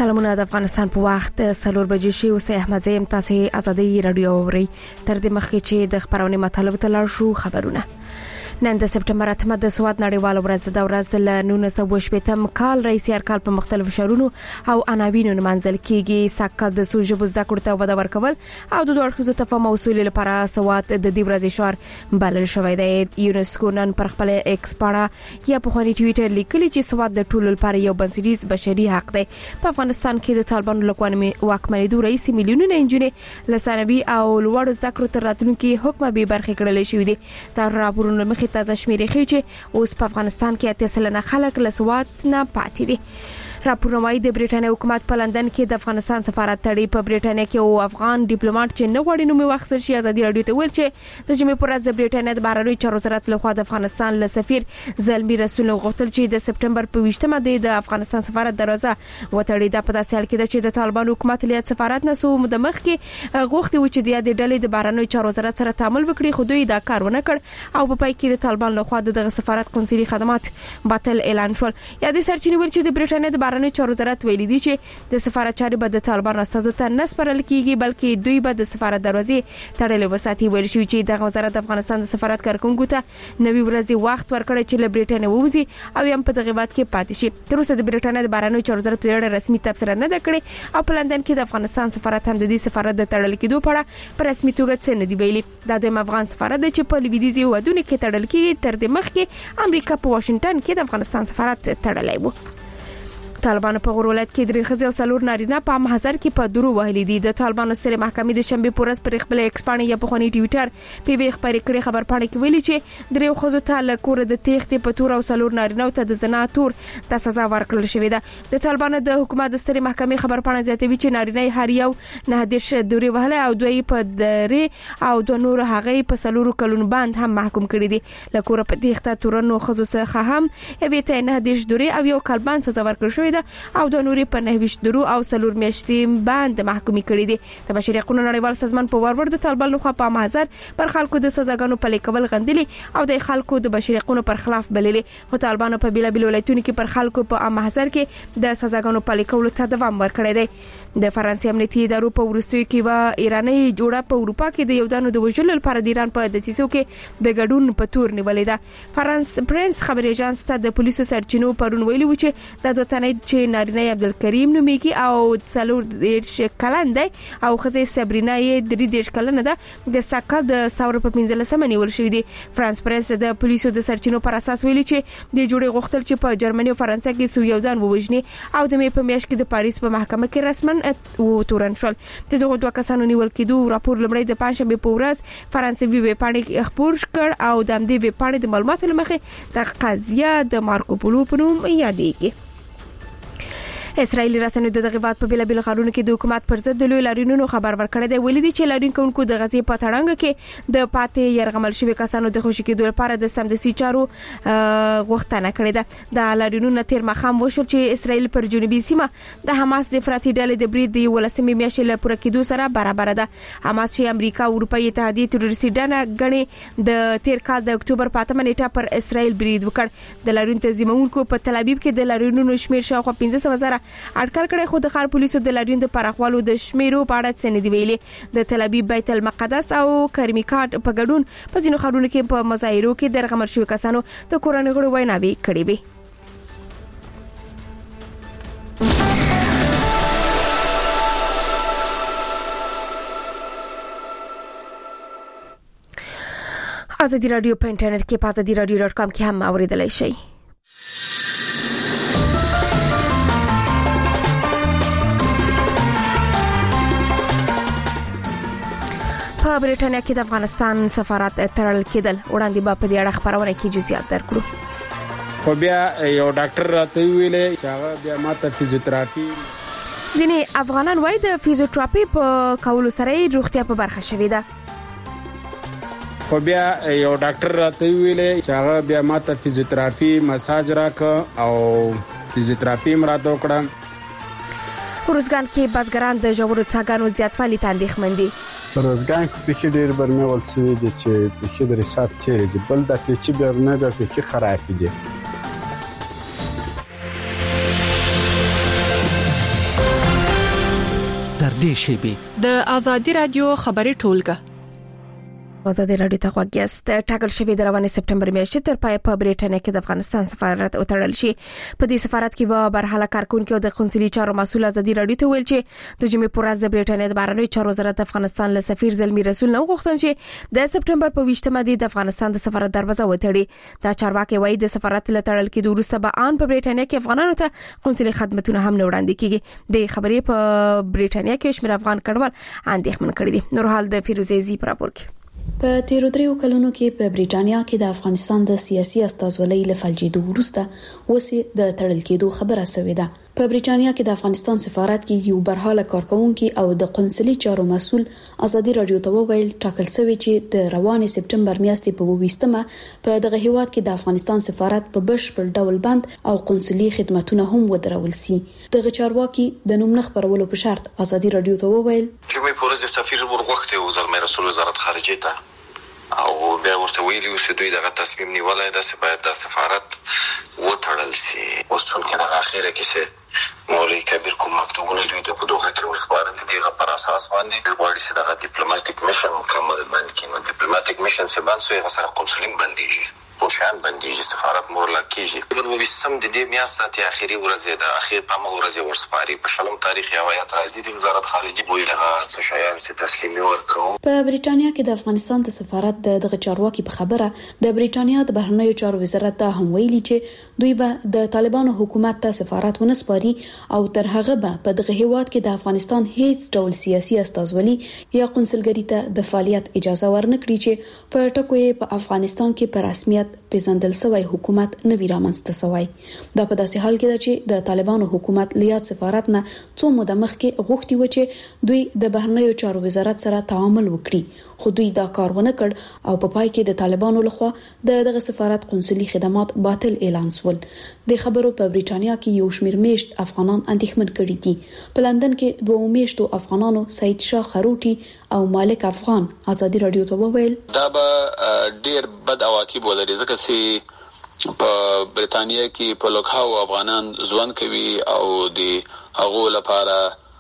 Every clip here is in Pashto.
سلامونه د افغانستان په وخت 4 بجې شي اوس احمد زیم تاسو ازادي رادیو اوري تر دې مخکې چې د خبرونه مطلب ته لاړ شو خبرونه نن د سپټمبر 8 د سواد نړیوال ورځ د ورځ له 1980 کال رئیس ارکال په مختلفو شهرونو او عناوینو منځل کېږي ساکل د سوجو زده کړو ته وده ورکول او د دوړخزو تفاهم او اصول لپاره سواد د دې ورځې شعار بلل شوی دی یونسکو نن پر خپل ایکس پاڼه یا په خوني ټوئیټر لیکلي چې سواد د ټولو لپاره یو بنسټیز بشري حق دی په افغانستان کې د طالبانو لخوا واکمنېدو رئیس میلیونونه انجونې لسانوي او لوړ زده کړو تر راتلونکي حکم به برخه کړل شوې دي دا راپورونه مخې تازه شمیرې ښیي چې اوس په افغانستان کې 8 سلنه خلک له سواد نه پاتې دي راپورونه وايي د بریټانیا حکومت په لندن کې د افغانستان سفارت تړي په بریټانیا کې او افغان ډیپلوماټ چې نه غوړي نومي واخیستل شي ازادي رادیو ته ویل چې د جمعې پر ورځ د بریټانیا د بهرنیو چارو وزارت لخوا د افغانستان له سفیر زلمی رسول غوښتل چې د سپټمبر په 20مه د افغانستان سفارت دروازه وتړي د په داسې حال کې چې د طالبان حکومت له سفارت نه سو د مخ کې غوښتي و چې د ډلې د بهرنیو چارو وزارت سره تعامل وکړي خو دوی دا کار ونه کړ او په پای کې د طالبان لخوا دغه سفارت قونسلي خدمات باطل اعلان شول یا د سرچینې ویل چې د بریټانیا د بهرنیو چارو وزارت ویلي دي چې د سفارت چارې به د طالبان استازو ته نه سپارل کیږي بلکې دوی به د سفارت دروازې تړلې وساتي ویل شوی چې د وزارت افغانستان د سفارت کارکونکو ته نوي ورځې وخت ورکړی چې له بریټانیا ووزي او هم په دغه وخت کې پاتې شي تر اوسه د بریټانیا د بهرنیو چارو وزارت په اړه رسمي تبصره نه ده کړې او په لندن کې د افغانستان سفارت هم د دې سفارت د تړل کېدو په اړه په رسمي توګه څه نه دی ویلي دا د افغان سفارت چې په لویدیځي هیوادونو کې تړل کېږي تر دې مخکې امریکا په واشنگټن کې د افغانستان سفارت تړلی و طالبان په غرولت کې درې خزي او سلور نارینه په محضر کې په درو وهلي دي د طالبانو ستر محکمې د شنبه پورس پر خپل ایکس پاڼه یا په خوني ټوئیټر په وی خبرې کړې خبر پاڼه کې ویلي چې درې خزو ته له کور د تېختې په تور او سلور نارینه ته د زنا تور د سزا ورکړل شوې ده د طالبانو د حکومت د ستر محکمې خبر پاڼه زیاتوي چې نارینه هر یو نه دیش دوري وهله او دوی په درې او د نور هغه په سلور کلون باند هم محکوم کړي دي له کور په تېخته تورنو خزو څخه هم هویته نه دیش دوري او یو کلبان سزا ورکړل شوې او د نوري په 9 درو او سلور میاشتې باندې محکومي کړي دي د بشري حقوقو نړیوال سازمان په ورور د طالبان لخوا په محضر پر خلکو د سزاګانو پلي کول غندلي او د خلکو د بشري حقوقو پر خلاف بللي خو طالبان په بیلابل ولایتونو کې پر خلکو په محضر کې د سزاګانو پلي کولو ته دوام ورکړی دی د فرانسې امنیتي ادارو په ورستیو کې و ایراني جوړه په اروپا کې د یو دانو د وژلو لپاره د ایران په دسیسو کې د ګډون په تور نیولې ده پرنس خبري اژانس ته د پولیسو سرچینو پرون ویلي و چې د دوتنې چې نارینه عبدالکریم نومیږي او څلور دیرش کلن دی او خزه صبرینا یې 3 کلن ده د ساکل د ساور په 15 نیول شوې دي فرانس پریس د پولیسو د سرچینو پر اساس ویلي چې د جوړې غوښتل چې په جرمني او فرانسې کې سو یودان ووجني او د مې په میاشت کې د پاریس په محکمه کې رسمن او تورن شول دغه دوه کسانو نیول کېدو راپور لمړی د پنځشنبه په ورځ فرانسوي ویب پاڼې خبر کړ او د دې ویب پاڼې د معلوماتو لمخې د قضیه د مارکو پولو په نوم یادېږي اسرائیلي رسنیو د دغه وخت په بیلابل خارونو کې د حکومت پر ضد د لوی لاریونونو خبر ورکړی دی ویلي دي چې لاریونکو د غزې په تړنګ کې د پاتې يرغمل شوی کسانو د خوشی کېدو لپاره د سمدسي چارو غوښتنه کړې ده د لاریونونو تیر مخام وشو چې اسرائیل پر جنوبي سیمه د حماس د افراطي ډلې د برید د ولسمې میاشتې له پوره کېدو سره برابر ده حماس چې امریکا او اروپאי اتحادیه تروریستي ډله غني د تیر کال د اکتوبر په 8 نیټه پر اسرائیل برید وکړ د لاریون تنظیمونکو په تل ابیب کې د لاریونونو شمیر شاوخوا 15,000 اټکل کړي خو د خار پولیسو د لاریون د پراخوالو د شمیرو په اړه څه نه دی ویلي د تل ابیب بیت المقدس او کرمیکات په ګډون په ځینو خارونو کې په مظاهرو کې د رغمل شوی کسانو د کورنۍ غړو ویناوي کړي وي ازادي رادیو په انټرنیټ کې په azadiradio.com کې هم اوریدلای شئ په بریټانیا کې د افغانستان سفارت تړل کېدل وړاندې به په دې اړه خبرونه کې جزئیات درکړو خو بیا یو ډاکټر راته ویلې چې هغه بیا ماته فزیوتراپي ځینې افغانان وایي د فزیوتراپي په کولو سره روغتیا په برخه شوې ده خو بیا یو ډاکټر راته ویلې چې هغه بیا ماته فزیوتراپي مساج راکړ او فزیوتراپي مراته وکړه روزګان کې بزګران د ژورو څاګانو زیاتوالي ته اندېښمن دي روزګان کې پیچې ډېر برنول سوي دي چې پیچې د حساب تیرې دي بل د پیچې برنه د پیچې خراب دي نږدې شیبې د ازادي رادیو خبري ټولګه. ازادي رادیو ته غوښتل ټاکل شوی د روانې سپټمبر میاشتې تر پای په بریټانیا کې د افغانستان سفارت وتړل شي. په دې سفارت کې به برحاله کارکونکو د قونسلي چارو مسول ازادي رادیو ته ویل چې د جمعې پر ورځ د بریټانیا د بهرنیو چارو وزارت افغانستان له سفیر زلمی رسول نو غوښتل چې د سپټمبر په 20مه د افغانستان د سفارت دروازه وتړي. دا چارواکي وایي د سفارت له تړل کې د وروسته به ان په بریټانیا کې افغانانو ته قونسلي خدماتونه هم وړاندې کیږي. د خبرې په بریټانیا کې شمیر افغان کډوال اندېښمن کړي دي. نورحال د فیروزه زی پر راپور کې. په تیرو دریو کلونو کې په بریټانیا کې د افغانستان د سیاسي استازولۍ له فلجېدو وروسته وسې د تړل کېدو خبره شوې ده. په بریټانیا کې د افغانستان سفارت کې یو برحاله کارکونکو او د قونسلي چارو مسول ازادي رادیو ته وویل ټاکل شوی چې د روانې سپټمبر میاشتې په 20مه په دغه هیواد کې د افغانستان سفارت په بشپړ ډول بند او قونسلي خدماتونه هم ودرول شي. دغه چارواکي د نوم نه خبرولو په شرط ازادي رادیو ته وویل جمعې په ورځ سفیر ورغوښتي او زلمی رسول وزارت خارجه ته او بیا ورته ویلي چې دوی دغه تصمیم نیولای دی چې باید د سفارت وتړل شي. اوس څنګه دغه اخیره کې چې مولوی کبیر کوم مکتوبونه دوی ته په دوه کې وسپارل دي په اساس باندې غواړي چې دغه ډیپلوماټیک میشن مکمل باندې کېنو. ډیپلوماټیک میشن څه باندې سوی غسر قونسلین بنديږي پوشان بنديږي سفارت مور لکېږي. په 20 د دې میاشتې ته اخیری ورځ ده اخیر په مو ورځ ورسپاري په شلم تاریخ یو آیت راځي د وزارت خارجه ویل هغه څه شایان چې تسلیمي ورکړو. په بریټانیا کې د افغانستان د سفارت دغه چارواکي په خبره د بریټانیا د بهرنیو چارو وزارت ته هم ویلي چې دوی به د طالبانو حکومت ته سفارت ونسپاري او تر هغه به په دغه هیواد کې د افغانستان هیڅ ډول سیاسي استازولي یا قونسلګری ته د فعالیت اجازه ورنکړي چې په ټکو په افغانستان کې په رسمیت پیژندل شوی حکومت نوی رامنځته شوی. دا په داسې حال کې ده چې د طالبانو حکومت لیات سفارت نه څو موده مخکې غوښتي و چې دوی د بهرنیو چارو وزارت سره تعامل وکړي خو دوی دا کار ونه کړ او په پای کې د طالبانو لخوا دغه سفارت قونسلي خدمات باطل اعلان شول. د خبرو په بریټانیا کې یو شمیر میشت افغانان اندېښمن کړي دي. په لندن کې دوه میشتو افغانانو سید شاه خروټي او مالک افغان ازادي رادیو ته وویل دا به ډیر بد عواقب ولري ځکه چې په بریټانیا کې په لوکهاو افغانان ژوند کوي او د هغو لپاره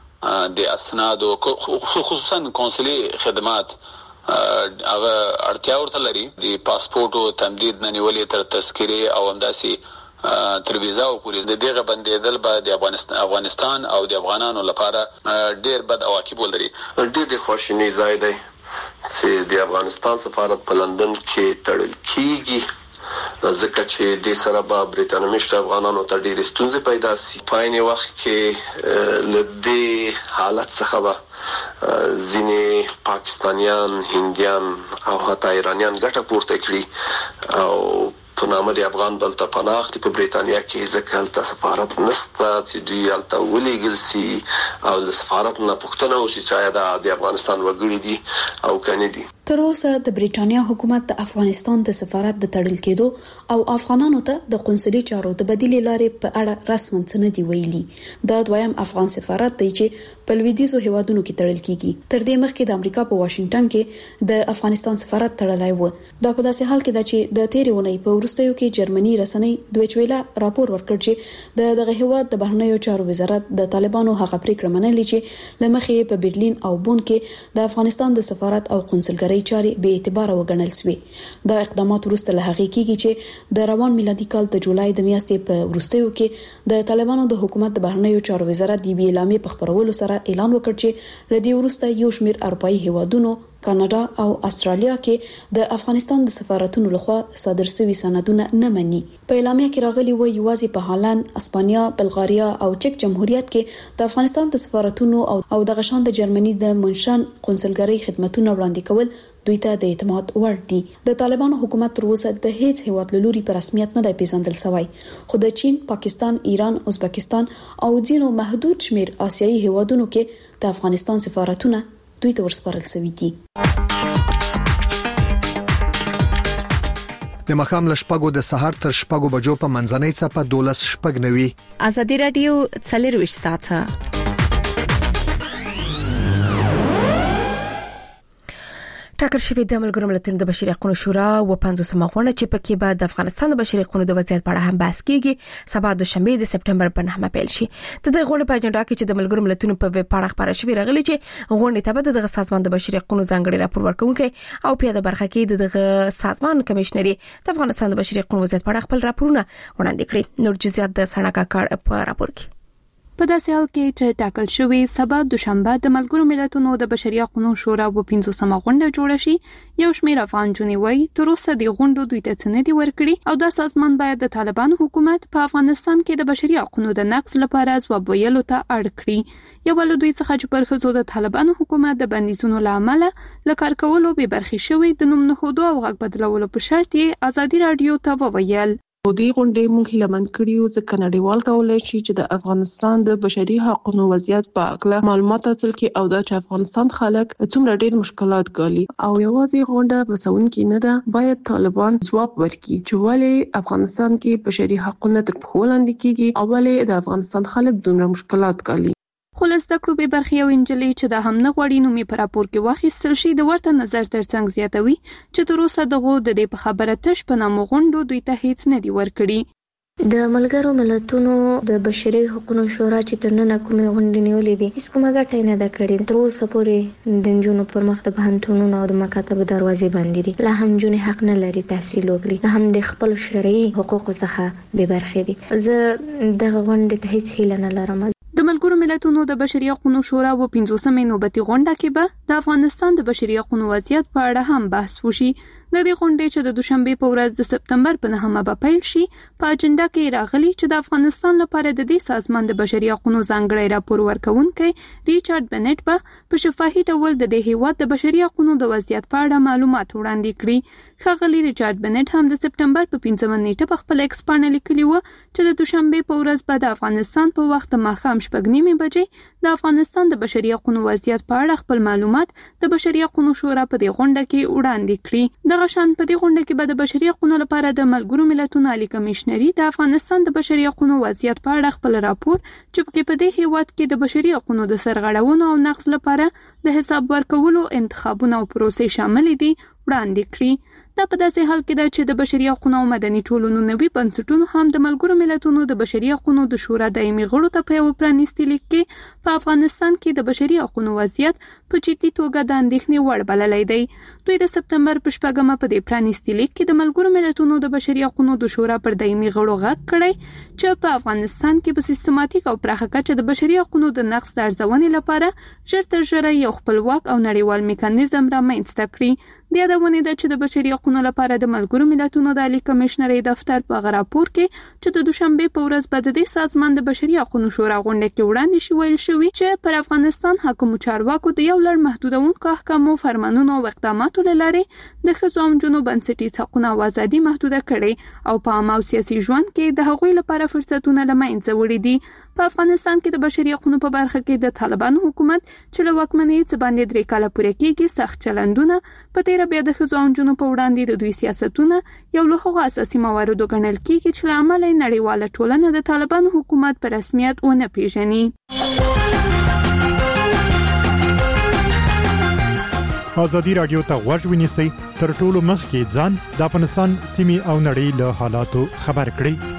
د اسناد او خصوصا قونسلي خدمات هغه اړتیا ورته لري. د پاسپورت او تمدید نه نیولې تر تذکره او همداسي تر ویزا او پولیس د دغه بندیدل به د افغانستان او د افغانانو لپاره ډیر بد عواقب ولري. ډیر خوشنی ځای دی چې د افغانستان سفارت په لندن کې تړل کیږي ځکه چې د سره به بریټانیا مشت افغانانو ته ډېر ستونزې پیدا شي. په عین وخت کې لدې حالت څخه به ځینې پاکستانیان هندیان او حتی ایرانیان ګټه پورته کړي او په نامه د افغان بلته پناه اخلي په بریټانیا کې ځکه هلته سفارت نشته چې دوی هلته ولېږل شي او د سفارت نه پوښتنه وشي چې آیا د افغانستان وګړي دي او کنه دي. تر اوسه د بریټانیا حکومت د افغانستان د سفارت د تړل کېدو او افغانانو ته د قونسلي چارو د بدیلې لارې په اړه رسماً څه نه دی ویلي. دا دویم افغان سفارت دی چې په لویدیځو هیوادونو کې تړل کیږي. تر دې مخکې د امریکا په واشنگټن کې د افغانستان سفارت تړلای و. دا په داسې حال کې ده چې د تیرې اونۍ په وروستیو کې جرمني رسنۍ دویچ ویلا راپور ورکړ چې دغه هیواد د بهرنیو چارو وزارت د طالبانو هغه پریکړه منلې چې لمخې په برلین او بون کې د افغانستان د سفارت او قونسلګرۍ چارې به اعتبار وګڼل شوې. دا اقدامات وروسته له هغې کېږي چې د روان میلادي کال د جولای د میاشتې په وروستیو کې د طالبانو د حکومت د بهرنیو چارو وزارت د اعلامیې په خپرولو سره اعلان وکړ چې لدې وروسته یو شمیر اروپایي هیوادونو کاناډا او استرالیا کې د افغانستان د سفارتونو لخوا صادر شوي سندونه نه مني. په اعلامیه کې راغلي و یوازې په هالند، اسپانیا، بلغاریا او چک جمهوریت کې د افغانستان د سفارتونو او د غشان د جرمني د منشن قونسلګرۍ خدماتونه وړاندې کول دوی ته د اعتماد وړ دي. د طالبانو حکومت تر اوسه د هیڅ هیواد له لوري په رسمیت نه دی پیژندل شوی خو د چین، پاکستان، ایران، ازبکستان او ځینو محدود شمیر آسیایي هیوادونو کې د افغانستان سفارتونه دوی ته ورسپارل شوي دي. د مخام لشپګو د سحر تر شپګو بجو په منځنۍ صفه 12 شپګ نوي ازادي رادیو 24 ساعته ټاکل شوی د ملګرو ملتونو د بشري حقوقو شورا و 50 غونډه چې پکې به د افغانستان د بشري حقوقو د وضعیت په اړه هم بحث کیږي. سبا د شنبه د سپټمبر په 9 پیل شي. د غونډې په اجنډا کې چې د ملګرو ملتونو په ویب پاڼه خبره شوې راغلي چې غونډې ته به د سازمان د بشري حقوقو ځانګړي راپور ورکونکي او پیاده برخه کې د سازمان کمشنري د افغانستان د بشري حقوقو وضعیت په اړه خپل راپورونه وړاندې کړي. نور جزئیات د سړک کار په راپور کې. په داسې حال کې چې ټاکل شوی سبا دوشنبه د ملګرو ملتونو د بشري حقوقو شورا و 50 غونډه جوړه شي، یو شمېر افغان جنوي تر اوسه د غونډو دوی ته څه نه دي ورکړي او د سازمان باید د طالبانو حکومت په افغانستان کې د بشري حقوقو د نقض لپاره ځواب ویلو ته اړ کړي. یو ول دوی څخه چې پر خزو د طالبانو حکومت د بندیزونو لامل لکار کولو به برخي شوی د نوم نه خودو او غږ بدلولو په شرط یې ازادي رادیو ته وویل. دې غونډې موږ لمن کړیو ځکه نړیوال کولای شي چې د افغانستان د بشري حقوقو وضعیت په اړه معلومات حاصل کړي او د افغانستان خلک څومره ډېر مشکلات ګالي او یوازې غونډه بسون کې نه ده، باید طالبان ځواب ورکړي چې ولې افغانستان کې بشري حقوق تر پښو لاندې کیږي او ولې د افغانستان خلک دومره مشکلات ګالي. خو لسته کړو به برخي او انجلي چې د هم نه غوړي نومي پر راپور کې واخیستل شي د ورته نظر ترڅنګ زیاتوي چې تر اوسه دغه د دې په خبره تش په نامو غونډو دوی ته هیڅ نه دی ورکړي. د ملګرو ملتونو د بشري حقوقو شورا چې تر نن کومه غونډه نیولې دي هیڅ کومه ګټه نه ده کړې. تر اوسه پورې د جنونو پر مخ د بهنټونو او د مکاتب دروازې بندې دي. لا هم جون حق نه لري تحصیل وکړي، لا هم د خپل شرعي حقوقو څخه به برخې دي. زه دغه غونډه ته هیڅ هیله نه لرم. د ملګرو ملتونو د بشري حقوقو شورا و 50 نوبتي غونډه کې به د افغانستان د بشري حقوقو وضعیت په اړه هم بحث وشي. د دې غونډې چې د دوشنبه په ورځ د سپتمبر په 9 به پیل شي په اجنډا کې راغلي چې د افغانستان لپاره د دې سازمان د بشري حقوقو ځانګړي راپور ورکونکي ریچارډ بنټ په شفاهي ډول د دې هیواد د بشري حقوقو د وضعیت په اړه معلومات وړاندې کړي. ښاغلي ریچارډ بنټ هم د سپتمبر په 15 نیټه په خپل ایکس باندې لیکلی و چې د دوشنبه په ورځ به د افغانستان په وخت ماښام 9:30 بجې د افغانستان د بشري حقوقو وضعیت په اړه خپل معلومات د بشري حقوقو شورا په دې غونډه کې وړاندې کړي. د غشن په دې غونډه کې به د بشري حقوقو لپاره د ملګرو ملتونو عالی کمشنري د افغانستان د بشري حقوقو وضعیت په اړه خپل راپور چې په دې هیواد کې د بشري حقوقو د سرغړونو او نقض لپاره د حساب ورکولو انتخابونه او پروسې شامل دي وړاندې کړي. دا په داسې حال کې ده چې د بشري حقوقو او مدني ټولنو نوي بنسټونو هم د ملګرو ملتونو د بشري حقوقو د شورا دایمي غړو ته په یو پرانیستي لیک کې په افغانستان کې د بشري حقوقو وضعیت په جدي توګه د اندېښنې وړ بللی دی. دوی د سپتمبر په 8 په دې پرانیستي لیک کې د ملګرو ملتونو د بشري حقوقو د شورا پر دایمي غړو غږ کړی چې په افغانستان کې په سیستماتیک او پراخه کچه د بشري حقوقو د نقض د ارزونې لپاره ژر تر ژره یو خپلواک او نړیوال میکانیزم رامنځته کړي. د یادونه ده چې د بشري حقوقو لپاره د ملګرو ملتونو د عالی کمشنري دفتر په راپور کې چې د دوشنبه په ورځ به د دې سازمان د بشري حقوقو شورا غونډه کې وړاندې شوی شوی چې پر افغانستان حکومت چارواکو د یو لړ محدودونکو احکامو فرمانونو او اقداماتو لاره د خزومجونو بنسټیز حقوقونه او ازادي محدوده کړي او په عام او سیاسي ژوند کې د هغوی لپاره فرصتونه لمنځه وړي دي. په افغانستان کې د بشري حقوقو په برخه کې د طالبانو حکومت چې له واکمنۍ څخه باندې 3 کاله پورې کېږي سخت چلندونه په تیر بیا د خزومجونو په وړاندې د دوی سیاستونه یو له هغو اساسي مواردو ګڼل کېږي چې له امله نړیواله ټولنه د طالبانو حکومت په رسمیت ونه پیژني. ازادي رادیو ته غوږ ونیسئ تر ټولو مخکې ځان د افغانستان سیمې او نړۍ له حالاتو خبر کړئ.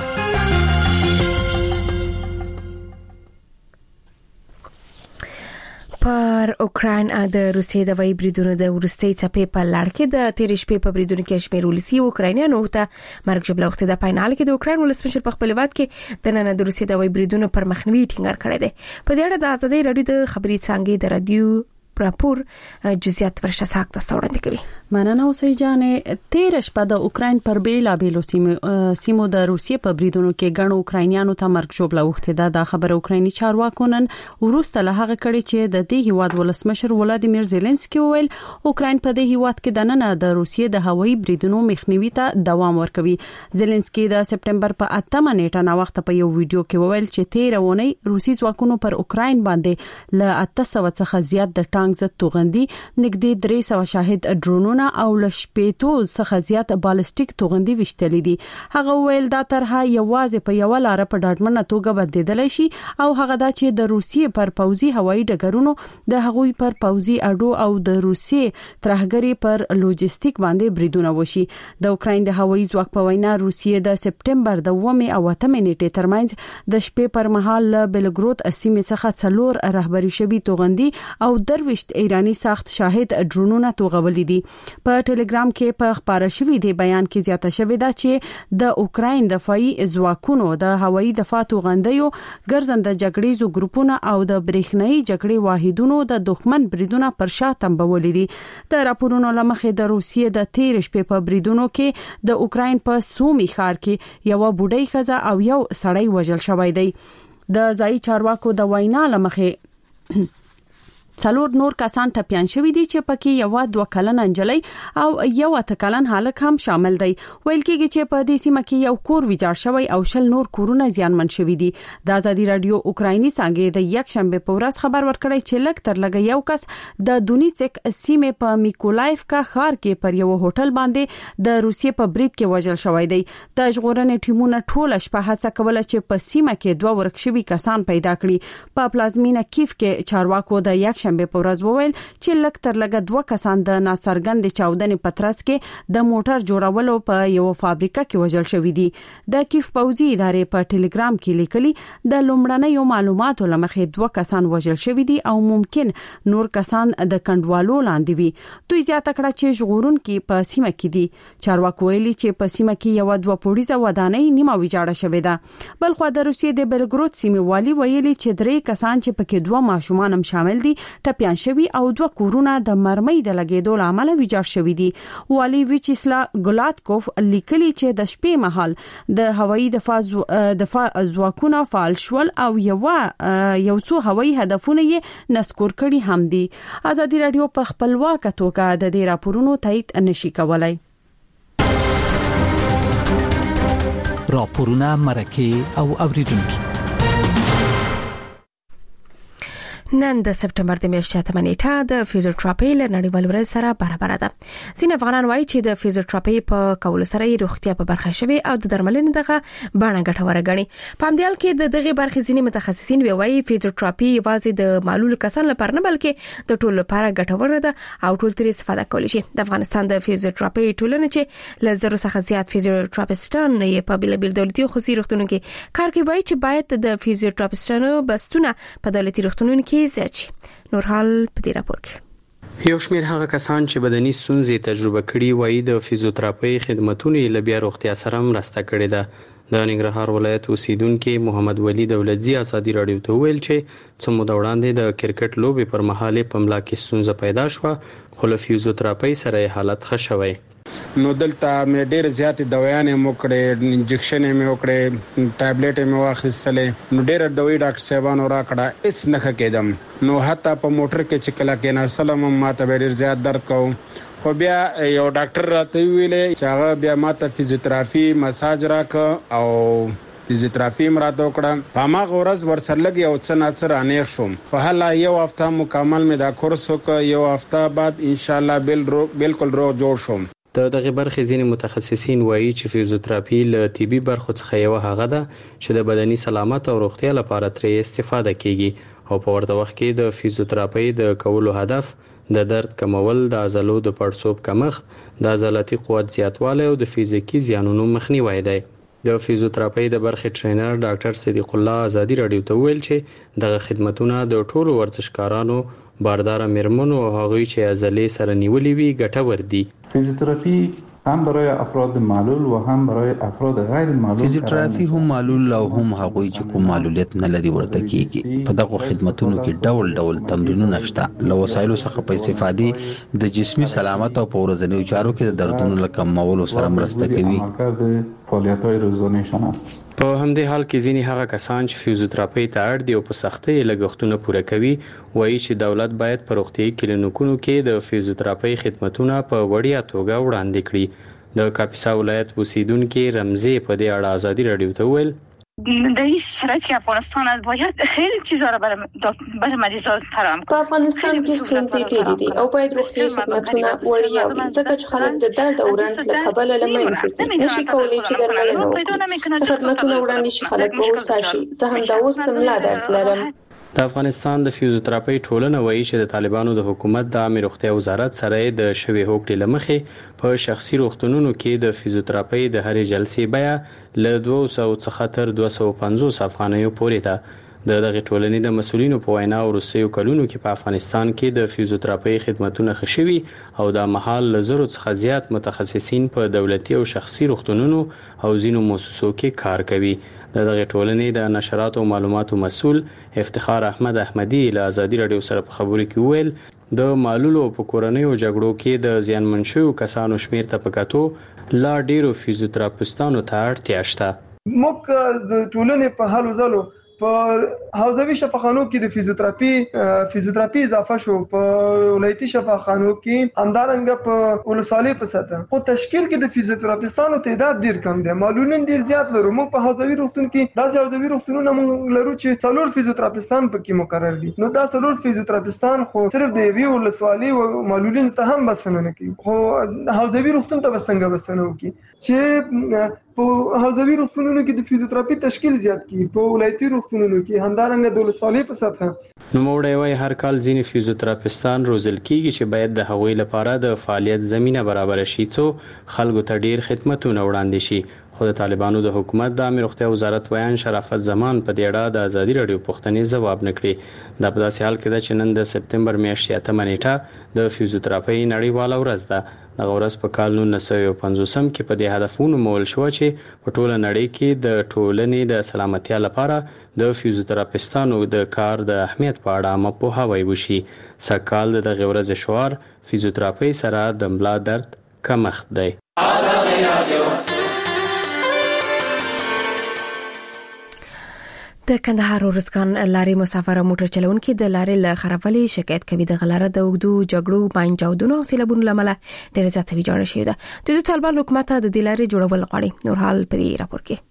پر اوکراین د روسیې د وای بریدونو د ورستۍ څپې په لړ کې د تیر شپې په بریدونو کې شمېر ولسی اوکراینانو ته مرګ جبله وخت د پاینال کې د اوکراین ولسمشر په خپل واد کې د نن د روسیې د وای بریدونو پر مخنیوي ټینګار کړی دی. په دې اړه د ازادي رادیو د خبري څنګه د رادیو راپور جزئیات ورشه ساک تاسو وړاندې کوي. مننه اوسې جانې. تیر شپه د اوکراین پر بیلابیلو سیمو د روسیې په بریدونو کې ګڼو اوکراینیانو ته مرګ ژوبله وخته ده. د خبر اوکرایني چارواکو نن ورسته له هغه کړي چې د دې هیواد ولسمشر ولادیمیر زيلنسکي ویل اوکراین په دې هیواد کې د نن د روسیې د هوایي بریدونو مخنیوي ته دوام ورکوي. زيلنسکي د سپټمبر په 8 نیټه نا وخت په یو ویډیو کې وویل چې تیر ونې روسي ځواکونو پر اوکراین باندې له 800 څخه زیات د ټانک زد توغندي نږدې 300 شاهد ډرونونه توپونه او لشپېتو څخه زیات بالستیک توغندي وشتلې دي. هغه ویل دا طرحه یوازې په یو لار په ډاډمنه توګه بدلیدل شي او هغه دا چې د روسیې پر پوځي هوایي ډګرونو د هغوی پر پوځي اډو او د روسیې ترهګری پر لوجستیک باندې بریدونه وشي. د اوکراین د هوایي ځواک په وینا روسیې د سپټمبر د 8 او 8 نیټې ترمنځ د شپې پر مهال له بلګرود سیمې څخه 4 رهبری شوي توغندي او 23 ایرانی ساخت شاهد ډرونونه توغولې دي. په ټلګرام کې په خبره شوې دی بیان کې زیاته شوې ده چې د اوکراین دفاعي ځواکونو د هوایي دفاع توغندیو ګرځنده جګړیزو ګروپونو او د برېښنايي جګړې واحدونو د دښمن بریدونه پر شا تنبولې دي. د راپورونو لمخې د روسیې د 13 شپې په بریدونو کې د اوکراین په سومي ښار کې یو بوډۍ ښځه او یو سړی وژل شوی دی. د ځای چارواکو د وینا لمخې 4 نور کسان ټپيان شوي دي چې پکې یو 2 کلن انجلۍ او یو 8 کلن هلک هم شامل دي. ویل کېږي چې په دې سیمه کې یو کور ویجاړ شوی او 10 نور کورونه زیانمن شوي دي. د آزادي رادیو اوکرایني څنګه د یک شنبه په ورځ خبر ورکړی چې لږ تر لږه یو کس د دونیڅک سیمه په میکولایفکا ښار کې پر یو هوټل باندې د روسیې په برید کې وژل شوی دی. د ژغورنې ټیمونو ټول شپه هڅه کوله چې په سیمه کې 2 ورکشوي کسان پیدا کړي. په پلازمینه کیف کې چارواکو د یک شنبه په ورځ وویل چې لږ تر لږه 2 کسان د ناڅرګند چاودنې پترس کې د موټر جوړولو په یو فابریکه کې وژل شوی دي. د کیف پوځي ادارې په ټلګرام کې لیکلي د لومړنیو معلوماتو لمخې 2 کسان وژل شوی دي او ممکن نور کسان د کندوالو لاندې وي. دوی زیاته کړه چې ژغورونکي په سیمه کې دي. چارواکو ویلي چې په سیمه کې یو 2 پوړیزه ودانۍ نیمه ویجاړه شوې ده. بلخو د روسیې د بلګرود سیمه والی ویلي چې 3 کسان چې پکې 2 ماشومان هم شامل دي ټپيان شوي او 2 کورونه د مرمۍ د لګېدو لامل ویجاړ شوي دي. والی ویچسلا ګلاتکوف لیکلي چې د شپې مهال د هوایي دفاع ځواکونه فعال شول او یو څو هوایي هدفونه یې نسکور کړي هم دي. آزادي رادیو په خپلواکه توګه د دې راپورونو تایید نشي کولای. راپورونه مرکه او اوریدونکو نن د سپټمبر د میاشتې 8 نیټه د فزیوتراپي له نړیوال ورځ سره برابر ده. ځینې افغانان وایي چې د فزیوتراپي په کول سره روغتیا په برخه شوي او د درملنې دغه باڼه ګټوره غني. په همدې کې د دغه برخې ځینې متخصصین وایي فزیوتراپي یوازې د معلول کسان لپاره نه بلکې د ټولو لپاره ګټوره ده او ټول ترې استفاده کولی شي. د افغانستان د فزیوتراپي ټولنه چې له زرو څخه زیات فزیوتراپیستان یې په بیلابل دولتي او خصوصي روغتونونو کې کار کوي، وایي چې باید د فزیوتراپیستانو بستونه په دولتي روغتونونو کې نور حال په دې راپور کې یو شمېر هغه کسان چې بدني ستونزې تجربه کړي وایي د فزیوتراپي خدماتونو یې له بیا روغتیا سره مرسته کړې ده. د ننګرهار ولایت اوسیدونکو محمد ولی دولتزی آزادي رادیو ته ویل چې څو موده وړاندې د کرکټ لوبې پر مهال په ملا کې ستونزه پیدا شوه، خو له فزیوتراپي سره حالت ښه شوی. نو دلته مې ډېر زیات دوايانې مو کړې، انجکشن مې وکړې، ټابلیټ مې واخیستلې، نو ډېر دوی ډاکټر صاحبانو راکړه، هیڅ نه کېدم. نو حتی په موټر کې چې کله کې ناسلم ماته ډېر زیات درد کوم. خو بیا یو ډاکټر راته ویلې چې هغه بیا ماته فزیوتراپي مساج راکړ او فزیوتراپي مراته وکړه. په هغه ورځ ورسره لګي او څه ناڅه رانیغ شوم. په حاله یو هفته مکمل مې دا کورس وکړ، یو هفته بعد ان شاء الله بالکل روغ جوړ شوم. د دغه برخې ځینې متخصصین وایي چې فزیوتراپي له طبي برخو څخه یو هغه ده چې د بدني سلامت او روغتیا لپاره ترې استفاده کیږي او په ورته وخت کې د فزیوتراپي د کولو هدف د درد کمول، د عضلو د پړسوب کمښت، د عضلاتي قوت زیاتوالی او د فزیکي زیانونو مخنیوی دی. د فزیوتراپي د برخې ټرینر ډاکټر صدیق الله آزادي رادیو ته ویل چې دغه خدماتونه د ټولو ورزشکارانو، باردار میرمنو او هغوی چې عضلې سره نیولې وي ګټور دي. فیزیوتراپی هم برای افراد معلول و هم برای افراد غیر معلول. فیزیوتراپی هم معلول او هم هغوی چې کوم معلولیت نه لري ورته کیږي. په دغه خدماتونو کې ډول ډول تمرینونه شته. له وسایلو څخه په استفادې د جسمي سلامت او په ورځنیو چارو کې د دردونو له کمولو سره مرسته کوي. فعالیت‌های روزانه‌شان است. په همدې حال کې ځینې هغه کسان چې فزیوتراپي ته اړ دي او په سختۍ لګښتونه پوره کوي وایي چې دولت باید په روغتیايي کلینیکونو کې د فزیوتراپي خدماتونه په وړیا توګه وړاندې کړي. د کاپیسا ولایت اوسیدونکو رمزي په دې اړه آزادي رادیو ته ویل در این شرایط که افغانستان است باید خیلی چیزا را برای مریضان فراهم کنه. په افغانستان کې ستونزې ډېرې دي او باید روغتیايي خدمتونه وړیا وي ځکه چې خلک د درد او رنځ له کبله له منځه ځي نشي کولی چې درملنه وکړي خدمتونه وړاندې شي خلک به هوسا شي زه همدا اوس د ملا درد لرم. د افغانستان د فزیوتراپي ټولنه وایي چې د طالبانو د حکومت د عامه روغتیا وزارت سره د شوي هوکړې لمخې په شخصي روغتونونو کې د فزیوتراپي د هرې جلسې بیه له 200 څخه تر 250 افغانیو پورې ده. د دغه ټولنې د مسولینو په وینا وروستیو کلونو کې په افغانستان کې د فزیوتراپي خدماتونه خښوي او د مهال له زرو څخه زیات متخصصین په دولتي او شخصي روغتونونو او ځینو مؤسسو کې کار کوي. د دغه ټولنې د نشرات او معلوماتو مسول افتخار احمد احمدي له ازادي رادیو سره په خبرو کې ویل د معلولو په کورنیو جګړو کې د زیانمن شویو کسانو شمیر ته په کتو لا ډیرو فزیوتراپیستانو ته اړتیا شته. موږ د ټولنې په حالو ځلو په حوزوي شفاخانو کې د فزیوتراپي اضافه شو په ولایتي شفاخانو کې همدارنګه په ولسوالۍ په سطح خو تشکیل کې د فزیوتراپیستانو تعداد ډیر کم دی معلولین ډیر زیات لرو. موږ په حوزوي روغتون کې داسې حوزوي روغتونونه موږ لرو چې څلور فزیوتراپیستان پکې مقرر دي. نو دا څلور فزیوتراپیستان خو صرف د یوې ولسوالۍ او معلولین ته هم بسنه نه کوي خو حوزوي روغتون ته بسنه وکړي چې په حوزوي روغتونونو کې د فزیوتراپي تشکیل زیات کی په ولایتي روغتونونو کې همدارنګه د ولسوالۍ په سطح. نو موږ وایي هر کال ځینې فزیوتراپیستان روزل کیږي چې باید د هغوی لپاره د فعالیت زمينه برابر شي څو خلکو ته ډیر خدماتونه وړاندې شي. خو د طالبانو د حکومت د عامه روغتیا وزارت ویان شرافت زمان په دې اړه د ازادي رادیو پوښتنې ځواب نکړي. دا په داسې حال کې ده چې نن د سپتمبر میاشتې 8 نیټه د فزیوتراپي نړیواله ورځ ده. دغه ورځ په کال 1950 کې په دې هدفونو مول شو چې په ټوله نړۍ کې د ټولنې د سلامتیا لپاره د فزیوتراپیستانو د کار د اهمیت په اړه عامه پوهاوی وشي. سکهال د دغه ورځ شعار فزیوتراپي سره د ملا درد کمښت دی. د کندهار ورسکان لارې مسافر موټر چلونکي د لارې له خرابوالي شکایت کوي. د غلاره د وګړو جګړو باندې جوړونه او سیلابونو لامل ډېر زیات ویجاړ شوی ده. د طالبان حکومت د دې لارې جوړول غواړي. نور حال په دې راپور کې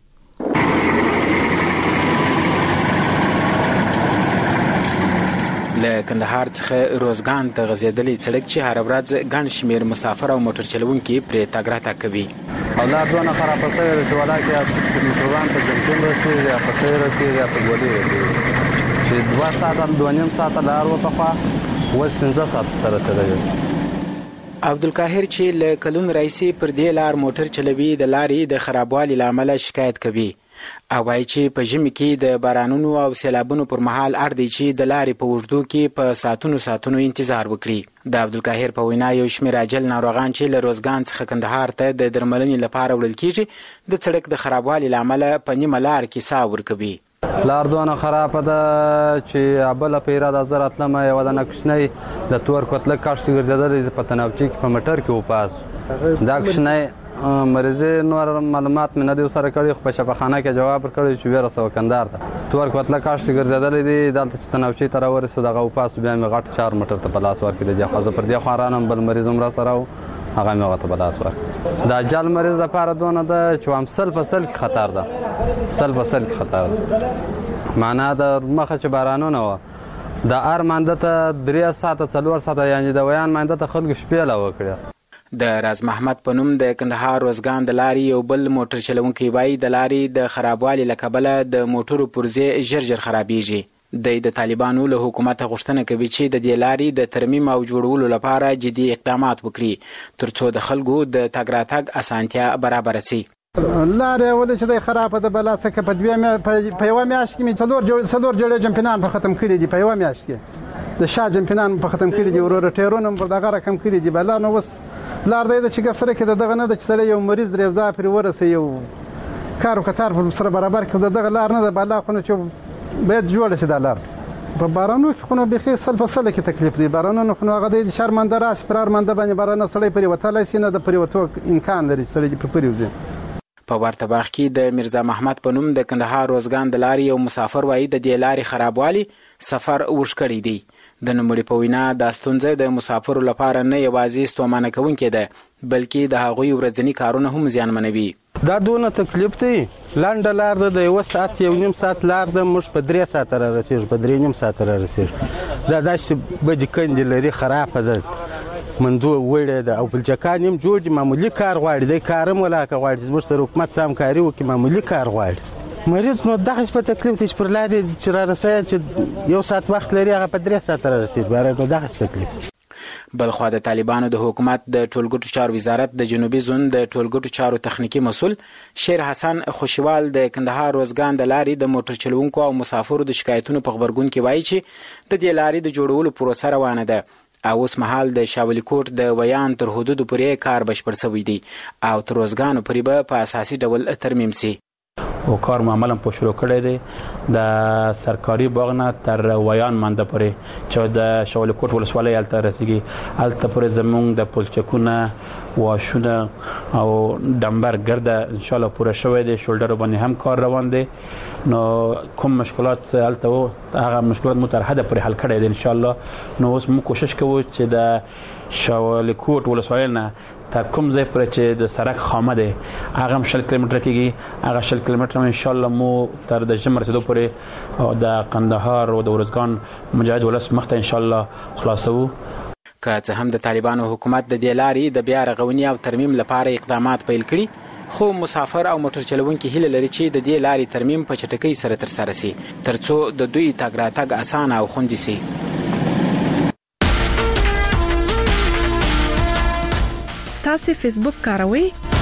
له کندهار څخه روزګان ته غځېدلې سړک چې هر ورځ ګڼ شمېر مسافر او موټر چلونکي پرې تګ راتګ کوي. اولاد دونه خراب شوی چې ولایت یا موټران ته جنګ رسېږي یا په سیر رسېږي یا په ګولۍ رسېږي چې 2 ساعته 2.5 ساعته لار وته خوا اوس 15 ساعته ته رسېدلی. عبدالقاهر چې له کلونو راهیسې پر دې لار موټر چلوي د لارې د خرابوالي له امله شکایت کوي او وایي چې په ژمي کې د بارانونو او سیلابونو پر مهال اړ دی چې د لارې په اوږدو کې په ساعتونو انتظار وکړي. د عبدالقاهر په وینا یو شمېر عاجل ناروغان چې له روزګان څخه کندهار ته د درملنې لپاره وړل کېږي د سړک د خرابوالي له امله په نیمه لار کې ساه ورکوي. لار دونه خرابه ده چې بله په اراده زه راتلم یوه دانه کوچنی د تور کوتله کاشت ګرځېدلی په تنابچي کې په موټر کې وپاس دا کوچنی مریض نور معلومات مې نه دی سره کړی خو په شفاخانه کې جواب ورکړی چې ویره سو کندهار ته تور کوتله کاشت ګرځېدلی دی دلته چې تنابچي ته راورسېد دغه وپاس بیا مې غټ 4 موټر ته په لاس ورکړي دی خو زه پر دې خوا رانم بل مریض هم را سره و هغه مې هغه ته په لاس ورکړي. د اجل مریض لپاره دونه ده چې هم سل په سل کې خطر ده سل په سل کې خطر ده معنا د مخه چې بارانونه وه د هر مانده ته 3 ساعته 4 ساعته یعنې د ویان مانده ته خلکو شپېله وکړه. د راز محمد په نوم د کندهار روزګان د لارې یو بل موټر چلونکی وایي د لارې د خرابوالي له کبله د موټرو پرزې ژر خرابېږي. د طالبانو له حکومت غوښتنه کوي چې د دې لارې د ترمیم او جوړولو لپاره جدي اقدامات وکړي ترڅو د خلکو د تګ راتګ اسانتیا برابره شي. لارې ولې چې د خرابه ده بلا څخه په یوه میاشت کې مې څلور جوړې جمپینان په ختم کړي دي په یوه میاشت کې د شاه جمپینان په ختم کړي دي ورور ټیرونه پر دغه رقم کړي دي بلا نو وس لار دی چې ګسره کې دغه نه د چې سره یو مریض ریوزا پر ورسې یو کارو کتار پر سره برابر کې دغه لار نه ده بلا خو نه چې باید جوړ شي د لار په بارانو کې خو نو بخي سل په سل کې تکلیف دی بارانو خو هغه د شرمنده راس پرار منده باندې بارانو سړی پرې وتلای سي نه د پرې وتو امکان لري سړی په پرېوځي. په ورته باغ کې د میرزا محمد په نوم د کندهار روزګان د لارې یو مسافر وایي د دې لارې خرابوالي سفر وشکړی دی. د نوموړي په وینا دا ستونزه د مسافرو لپاره نه یوازې ستومانه کوونکې ده بلکې د هغوی ورځني کارونه هم زیانمنوي. دا دونه تکلیف دی لنډه لار ده د 1 ساعت 1.5 ساعت لار ده موږ په 3 ساعت را رسیږو په 3.5 ساعت را رسیږو دا داسې بدی کندې لري خرابه ده مندو وړه ده او بلجکان هم جوړ دي معمولی کار غواړي د کارم ولاکه غواړي زموږ سره حکومت سم کاری وکړي معمولی کار غواړي مریض نو دغه په تکلیف دي پر لارې چې را رسېږي چې 1 ساعت وخت لري هغه په 3 ساعت را رسیږي باره نو دغه تکلیف. بلخوا د طالبانو د حکومت د ټولګټو چارو وزارت د جنوبي زون د ټولګټو چارو تخنیکی مسول شیر حسن خوشوال د کندهار روزګان د لارې د موټر چلوونکو او مسافرو د شکایتونو په خبرګون کې وایي چې د دې لارې د جوړولو پروسه روانه ده او اوس مهال د شاولی کوټ د ویان تر حدود پورې کار بشپړ شوی دی او تر روزګانو پورې په اساسي ډول ترمیم سي او کار معمولا په شروع کړی دی د سرکاري باغ نه تر ویان منده پورې چې د شاولی کوټ ولسوالۍ هلته رسیږي هلته پورې زموږ د پلچکونه واشونه او ډمبر ګرده انشاءالله پوره شوی دی شولډرو باندې هم کار روان دی نو کوم مشکلات هلته و هغه مشکلات مو تر حده پورې حل کړی دی انشاءالله نو اوس موږ کوشش کوو چې د شاولی کوټ ولسوالۍ نه تر کوم ځای پورې چې د سړک خامه دی هغه هم 10 کیلومتره کېږي هغه 10 کیلومتره ان شاء الله مو تر د ژمي رسیدو پورې د قندهار او د ورزګان مجاهد ولس مخته ان شاء الله خلاصو. که څه هم د طالبانو حکومت د دې لارې د بیا رغونې او ترمیم لپاره اقدامات پیل کړي خو مسافر او موټر چلوونکي هیله لري چې د دې لارې ترمیم په چټکۍ سره ترسره شي ترڅو د دوی تګ راتګ اسانه او خوندي شي. تاسو فیسبوک کاروئ؟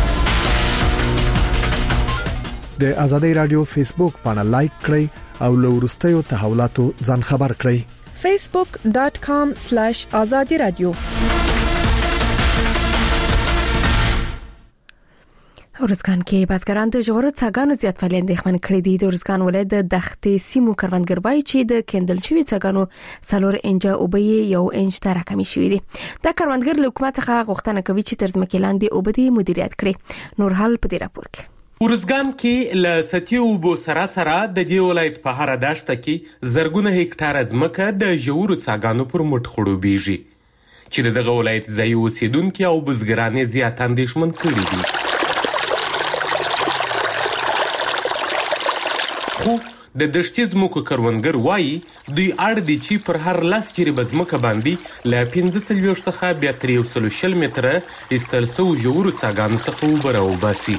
د ازادي رادیو فیسبوک باندې لایک کړئ او له وروستیو تحولاتو ځان خبر کړئ. facebook.com/azadi-radio ورزګان کې بازګران د جوړو څاګانو زیات فعالیت اندېښمن کړي دي. د ورزګان ولایت د دښتې سیمو کروندګر بای چې د کندل شوی څاګانو 4 انچه او به 1 انچ ته راکمې شوې دي. دا کروندګر له حکومت څخه غوښتنه کوي چې تر ځمکې لاندې اوبدي مدیریت کړي. نورحال په دې راپور کې ورزګان کې ل سطحي اوبو سره د دې ولایت په هر داشته کې زرګونه هکټار ځمکه د جوړو څاګانو پر مټ خړوبېږي چې دغه ولایت ځای اوسیدونکو او بزګرانې زیات اندېښمن کړي دي. خو د دشتي ځمکو کروندګر وایي دوی اړ دي چې پر هر 10 جریبه ځمکه باندې له 15 څخه بیا تر 120 متره ایستل شوو جوړو څاګانو څخه اوبه راوباسي.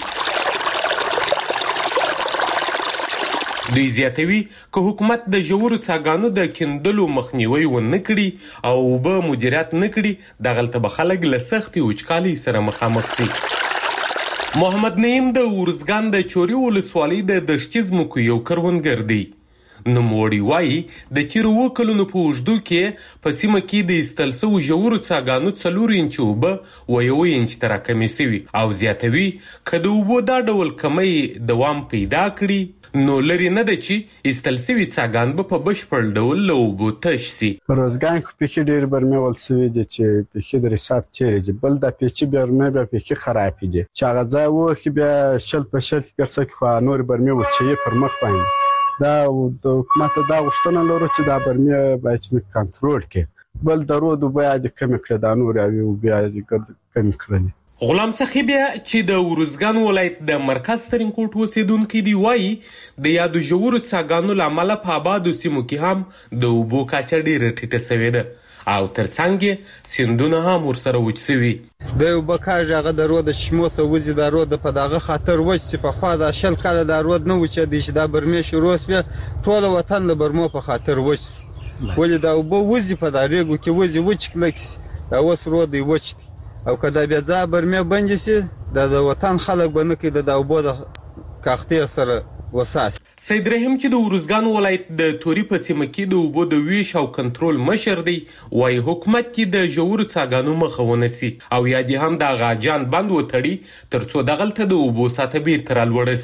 دوی زیاتوي که حکومت د جوړو څاګانو د کندلو مخنیوي ونه کړي او اوبه مدیریت نه کړي دغلته به خلک له سختې وچکالۍ سره مخامخ شي. محمد نعیم د ورزګان د چوري ولسوالۍ د دشتي ځمکو یو کروندګر دی. نوموړی وایي د تیرو کلونو په اوږدو کې په سیمه کې د ایستل شوو ژورو څاګانو 4 انچ اوبه و 1 انچ ته راکمې شوي او زیاتوي که د اوبو دا ډول کمی دوام پیدا کړي نو لري نه ده چې ایستل شوي څاګان به په بشپړ ډول له اوبو تش شي. په روزګان کې پکې ډېر برمې ول شوي دي چې پکې د حساب تیرې دي بل د پکې برمې به پکې خرابې دي چې هغه ځای و کې بیا شل په شل ګرځي خو نور برمې و چې پر مخ باندې دا د حکومت دا غوښتنه لري چې دا برمې باید کنټرول کړي بل درود باید کم کړي دا نور او بیا کم کړي. غلام صاحبیا چې د ورزګان ولایت د مرکز ترین کوټ اوسیدونکو دی وایي د یادو ژورو څاګانو لامل په آبادو سیمو کې هم د اوبو کچه ډیره ټیټه شوې ده او ترڅنګ سیندونه هم ورسره وچ شوي. د اوبو کاږه هغه د رود شمو سوځي د رود په دغه خاطر وچ چې په خوا د شل کاله د رود نه وچ دي چې دا برمې شروع شوه ټول وطن د برمو په خاطر وچ ولې دا اوبو وځي په دریګو کې وځي وچ کلک دا وس رود دی وچ او کدا بیا ځا برمې بند شي د وطن خلک باندې کې د اوبو د کاختي سره وساس. سید رحیم چې د ورزګان ولایت د توري په سیمه کې د اوبو د ویش او کنټرول مشر دی وايي حکومت کې د جوړو څاګانو مخه ونیسي او یا دې هم د غاجان بند وتړي ترڅو دغلته د اوبو سطح بیرته رالوړه شي.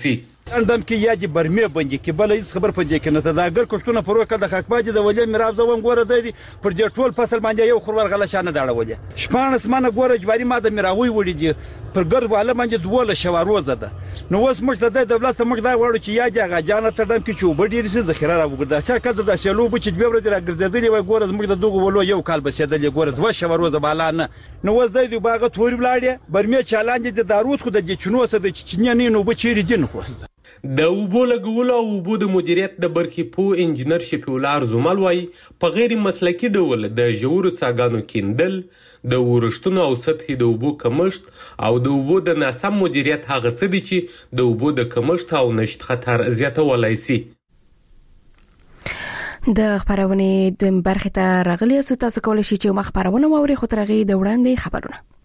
اندم کې یا د برمه باندې کې بل هیڅ خبر پدې کې نه ته دا ګر کوښتونه پروکه د حکمت د ولې میراث زوم ګوره دی پر دې ټول فصل باندې یو خور ورغله شانه داړه شپانه سمانه ګوره جواری ماده میراوي وړي دي پر ګر والا باندې دوله شواروزه ده نو اوس موږ د دولت موږ دا وړو چې یا د غاجانه تړم کې چوب ډیر سي ذخیره راوګردا چې کله د سلو بچ د بیور د راګرځېدلې وای ګوره موږ د دوغ ولو یو کال بسېدلې ګوره دوه شواروزه بالا نه نو اوس د باغ توري ولاړې برمه چالان دي دارود خو د چنو سره د چنې نو بچيري دین خو د اوبو لګولو او اوبو د مدیریت د برخې په انجنیر شفیع الله ارزمل وایي په غیر مسلکي ډول د ژورو څاګانو کیندل د ورښتونو او سطحي د اوبو کمښت او د اوبو د ناسم مدیریت هغه څه دي چې د اوبو د کمښت او نشت خطر زیاتولای شي. د خبرونه دویم برخه ته راغلی سو تاسو کولای شئ چې مخ خبرونه واوري خو ترغه د وړاندې خبرونه